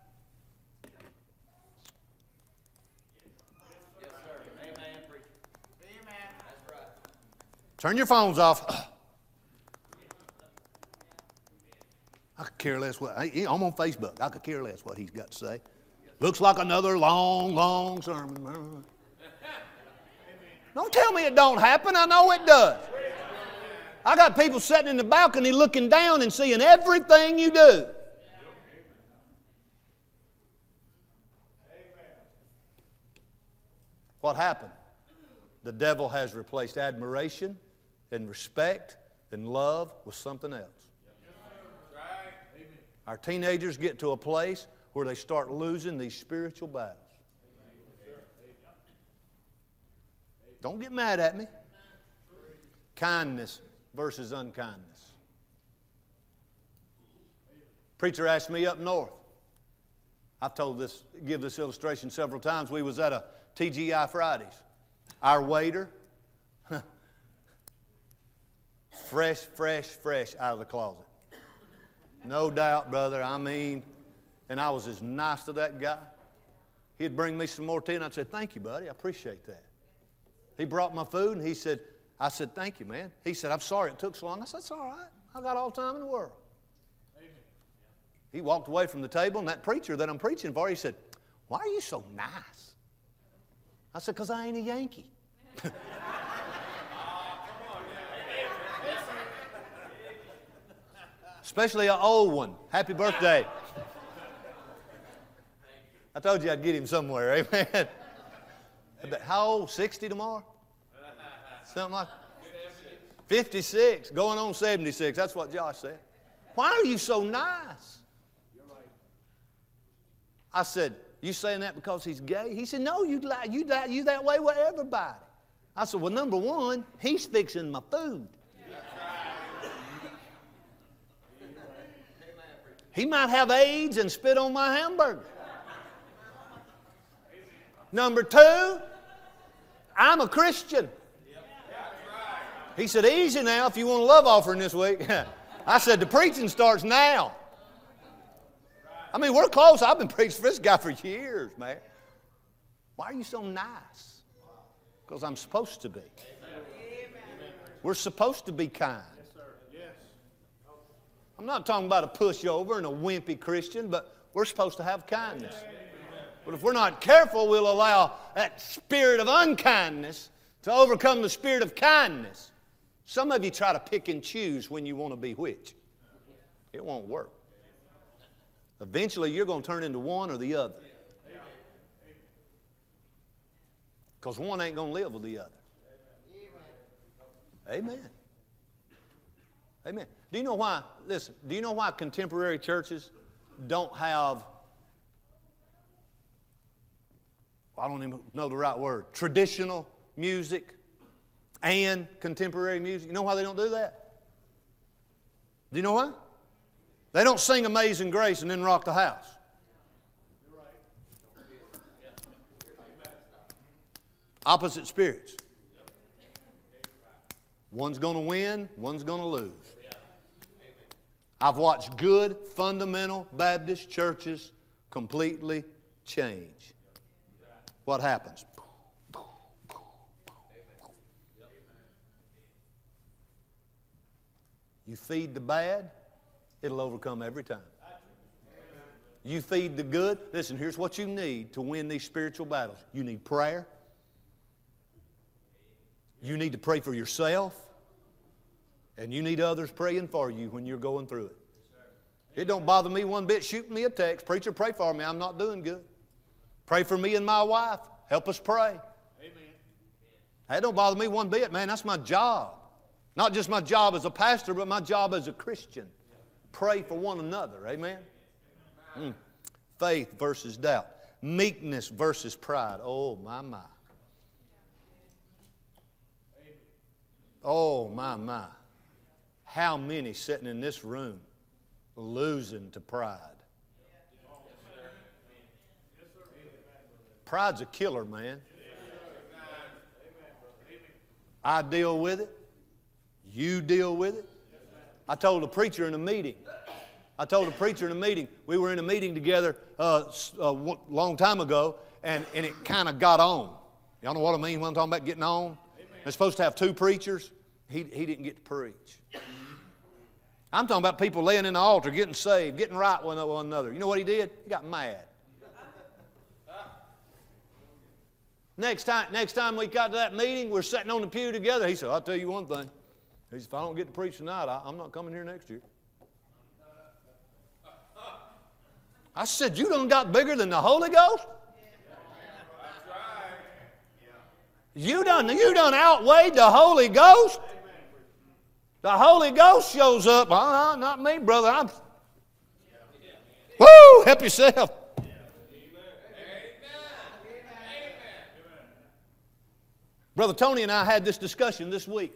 Turn your phones off. I could care less what, I'm on Facebook. I could care less what he's got to say. Looks like another long, long sermon. Don't tell me it don't happen. I know it does. I got people sitting in the balcony looking down and seeing everything you do. What happened? The devil has replaced admiration and respect and love with something else. Our teenagers get to a place where they start losing these spiritual battles. Don't get mad at me. Kindness versus unkindness. Preacher asked me up north. I've told this, give this illustration several times. We was at a T G I Fridays. Our waiter, fresh, fresh, fresh out of the closet. No doubt, brother. I mean, and I was as nice to that guy. He'd bring me some more tea, and I'd say, thank you, buddy. I appreciate that. He brought my food, and he said, I said, thank you, man. He said, I'm sorry it took so long. I said, it's all right. I got all the time in the world. Amen. He walked away from the table, and that preacher that I'm preaching for, he said, why are you so nice? I said, because I ain't a Yankee. Especially an old one. Happy birthday. I told you I'd get him somewhere, amen. How old? sixty tomorrow? Something like fifty-six, going on seventy-six. That's what Josh said. Why are you so nice? I said, you saying that because he's gay? He said, no, you like you that you that way with everybody. I said, well, number one, he's fixing my food. He might have AIDS and spit on my hamburger. Number two, I'm a Christian. He said, easy now if you want a love offering this week. I said, the preaching starts now. I mean, we're close. I've been preaching for this guy for years, man. Why are you so nice? Because I'm supposed to be. We're supposed to be kind. I'm not talking about a pushover and a wimpy Christian, but we're supposed to have kindness. But if we're not careful, we'll allow that spirit of unkindness to overcome the spirit of kindness. Some of you try to pick and choose when you want to be which. It won't work. Eventually, you're going to turn into one or the other. Because one ain't going to live with the other. Amen. Amen. Do you know why, listen, do you know why contemporary churches don't have, I don't even know the right word, traditional music and contemporary music? You know why they don't do that? Do you know why? They don't sing Amazing Grace and then rock the house. Opposite spirits. One's going to win, one's going to lose. I've watched good, fundamental Baptist churches completely change. What happens? You feed the bad, it'll overcome every time. You feed the good. Listen, here's what you need to win these spiritual battles. You need prayer. You need to pray for yourself. And you need others praying for you when you're going through it. It don't bother me one bit shooting me a text. Preacher, pray for me. I'm not doing good. Pray for me and my wife. Help us pray. Amen. That don't bother me one bit, man. That's my job. Not just my job as a pastor, but my job as a Christian. Pray for one another. Amen. Mm. Faith versus doubt. Meekness versus pride. Oh, my, my. Oh, my, my. How many sitting in this room losing to pride? Pride's a killer, man. I deal with it. You deal with it. I told a preacher in a meeting. I told a preacher in a meeting. We were in a meeting together uh, a long time ago, and, and it kind of got on. Y'all know what I mean when I'm talking about getting on? They're supposed to have two preachers. He, he didn't get to preach. I'm talking about people laying in the altar, getting saved, getting right with one another. You know what he did? He got mad. Next time, next time we got to that meeting, we're sitting on the pew together. He said, I'll tell you one thing. He said, if I don't get to preach tonight, I, I'm not coming here next year. I said, you done got bigger than the Holy Ghost? You done, you done outweighed the Holy Ghost? The Holy Ghost shows up. Oh, not me, brother. I'm... Woo! Help yourself. Brother Tony and I had this discussion this week.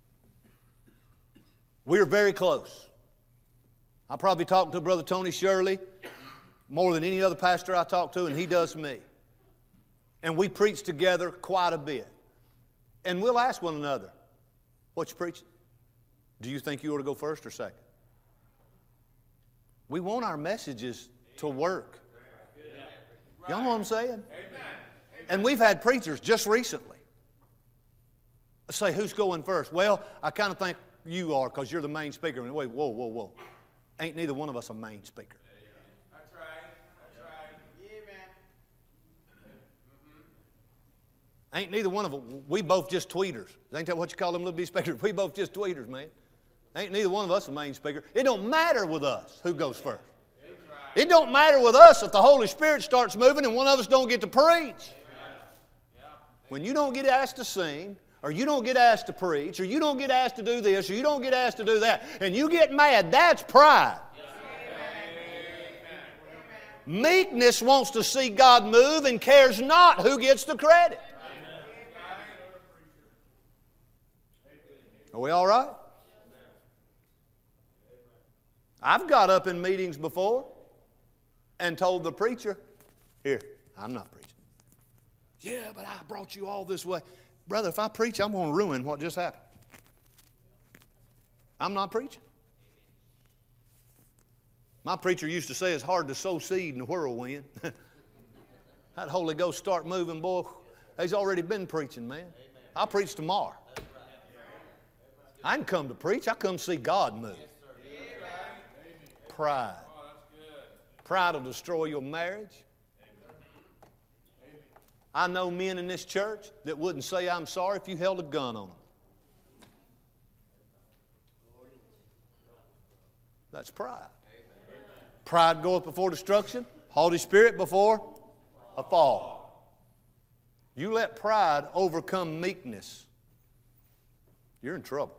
We are very close. I probably talk to Brother Tony Shirley more than any other pastor I talk to, and he does me. And we preach together quite a bit. And we'll ask one another, what you preaching? Do you think you ought to go first or second? We want our messages to work. Y'all know what I'm saying? And we've had preachers just recently say, who's going first? Well, I kind of think you are because you're the main speaker. And wait, whoa, whoa, whoa. Ain't neither one of us a main speaker. That's right. That's right. Yeah, man. Ain't neither one of them. We both just tweeters. Ain't that what you call them little bitty speakers? We both just tweeters, man. Ain't neither one of us a main speaker. It don't matter with us who goes first. It don't matter with us if the Holy Spirit starts moving and one of us don't get to preach. When you don't get asked to sing, or you don't get asked to preach, or you don't get asked to do this, or you don't get asked to do that, and you get mad, that's pride. Meekness wants to see God move and cares not who gets the credit. Are we all right? I've got up in meetings before and told the preacher, here, I'm not preaching. Yeah, but I brought you all this way. Brother, if I preach, I'm going to ruin what just happened. I'm not preaching. My preacher used to say it's hard to sow seed in a whirlwind. That Holy Ghost start moving, boy, he's already been preaching, man. I'll preach tomorrow. I didn't come to preach. I come to see God move. Pride. Pride will destroy your marriage. I know men in this church that wouldn't say I'm sorry if you held a gun on them. That's pride. Pride goeth before destruction, haughty spirit before a fall. You let pride overcome meekness, you're in trouble.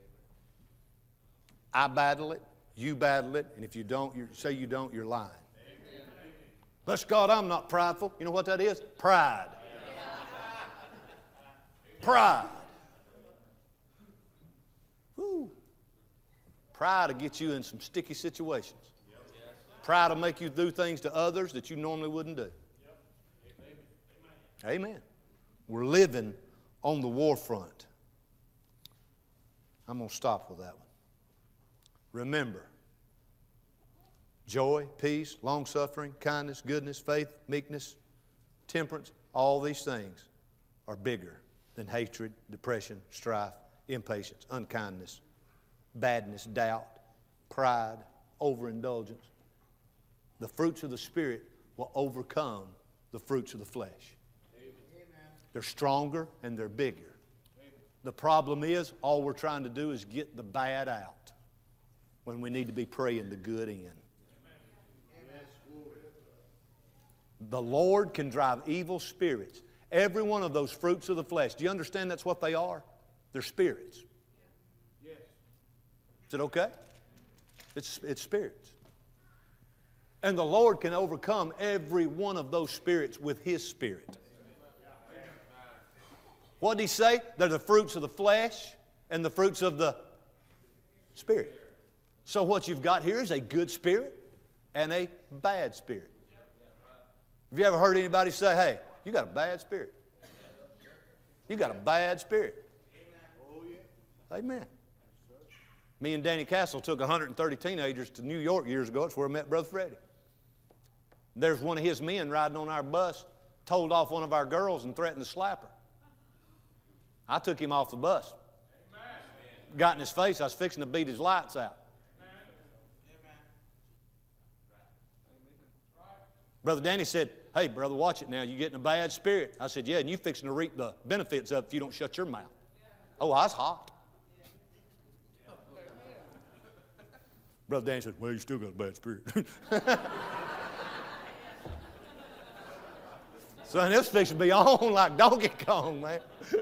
I battle it, you battle it, and if you don't, you say you don't, you're lying. Bless God, I'm not prideful. You know what that is? Pride. Pride. Woo. Pride will get you in some sticky situations. Pride will make you do things to others that you normally wouldn't do. Amen. We're living on the war front. I'm going to stop with that one. Remember, joy, peace, long-suffering, kindness, goodness, faith, meekness, temperance, all these things are bigger than hatred, depression, strife, impatience, unkindness, badness, doubt, pride, overindulgence. The fruits of the Spirit will overcome the fruits of the flesh. Amen. They're stronger and they're bigger. Amen. The problem is, all we're trying to do is get the bad out when we need to be praying the good in. Amen. The Lord can drive evil spirits. Every one of those fruits of the flesh. Do you understand that's what they are? They're spirits. Yes. Is it okay? It's, it's spirits. And the Lord can overcome every one of those spirits with His Spirit. What did He say? They're the fruits of the flesh and the fruits of the Spirit. So what you've got here is a good spirit and a bad spirit. Have you ever heard anybody say, hey, you got a bad spirit? You got a bad spirit. Amen. Me and Danny Castle took one hundred thirty teenagers to New York years ago. That's where I met Brother Freddie. There's one of his men riding on our bus, told off one of our girls and threatened to slap her. I took him off the bus. Got in his face. I was fixing to beat his lights out. Brother Danny said, hey, brother, watch it now. You getting a bad spirit. I said, yeah, and you fixing to reap the benefits of it if you don't shut your mouth. Oh, I was hot. Brother Danny said, well, you still got a bad spirit. Son, this fixing to be on like Donkey Kong, man.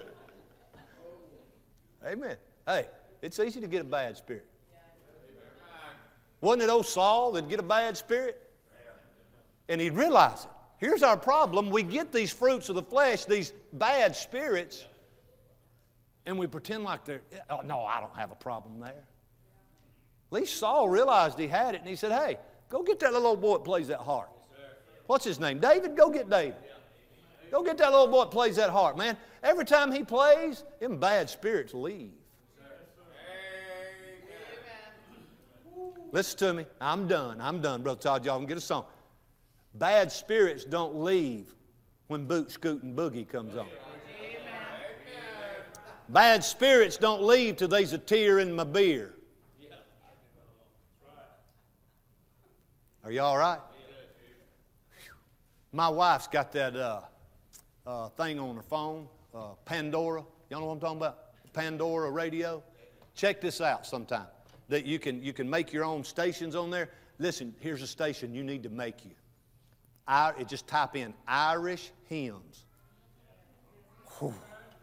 Amen. Hey, it's easy to get a bad spirit. Wasn't it old Saul that'd get a bad spirit? And he'd realize it. Here's our problem. We get these fruits of the flesh, these bad spirits, and we pretend like they're, oh, no, I don't have a problem there. At least Saul realized he had it, and he said, hey, go get that little old boy that plays that harp. What's his name? David? Go get David. Go get that little boy that plays that harp, man. Every time he plays, them bad spirits leave. Listen to me. I'm done. I'm done, Brother Todd. Y'all can get a song. Bad spirits don't leave when Boot, Scoot, and Boogie comes on. Bad spirits don't leave till there's a tear in my beer. Are you all right? My wife's got that uh, uh, thing on her phone, uh, Pandora. Y'all know what I'm talking about? Pandora radio. Check this out sometime. that you can, you can make your own stations on there. Listen, here's a station you need to make you. I, it just type in Irish hymns. Whew.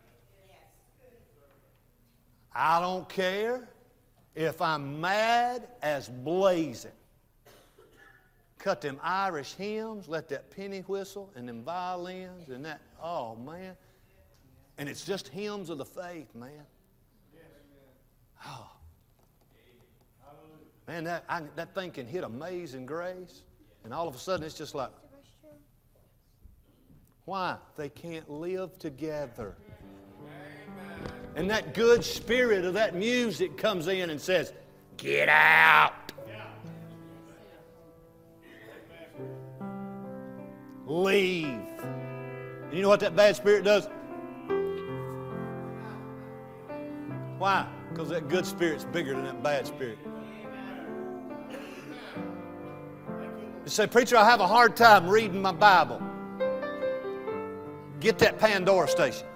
I don't care if I'm mad as blazing. Cut them Irish hymns, let that penny whistle and them violins and that, oh man. And it's just hymns of the faith, man. Oh. Man, that, I, that thing can hit Amazing Grace, and all of a sudden it's just like, why? They can't live together. And that good spirit of that music comes in and says, get out. Leave. And you know what that bad spirit does? Why? Because that good spirit's bigger than that bad spirit. You say, preacher, I have a hard time reading my Bible. Get that Pandora station.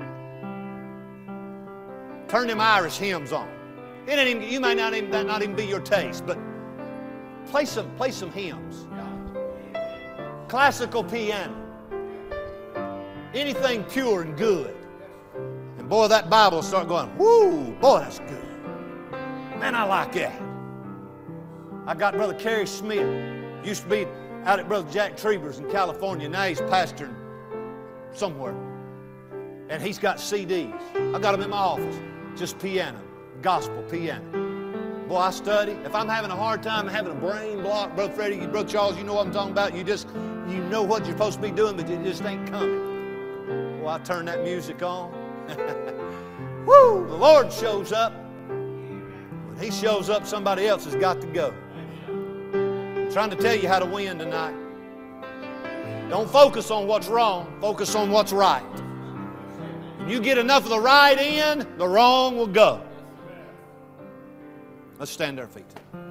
Turn them Irish hymns on. It ain't even, you may not even, that not even be your taste, but play some, play some hymns. Classical piano. Anything pure and good. And boy, that Bible will start going, whoo, boy, that's good. Man, I like that. I got Brother Kerry Smith. Used to be out at Brother Jack Treber's in California. Now he's pastoring somewhere. And he's got C Ds. I got them in my office. Just piano. Gospel piano. Boy, I study. If I'm having a hard time having a brain block, Brother Freddie, Brother Charles, you know what I'm talking about. You just, you know what you're supposed to be doing, but it just ain't coming. Well, I turn that music on. Woo! The Lord shows up. When He shows up, somebody else has got to go. I'm trying to tell you how to win tonight. Don't focus on what's wrong. Focus on what's right. When you get enough of the right in, the wrong will go. Let's stand to our feet.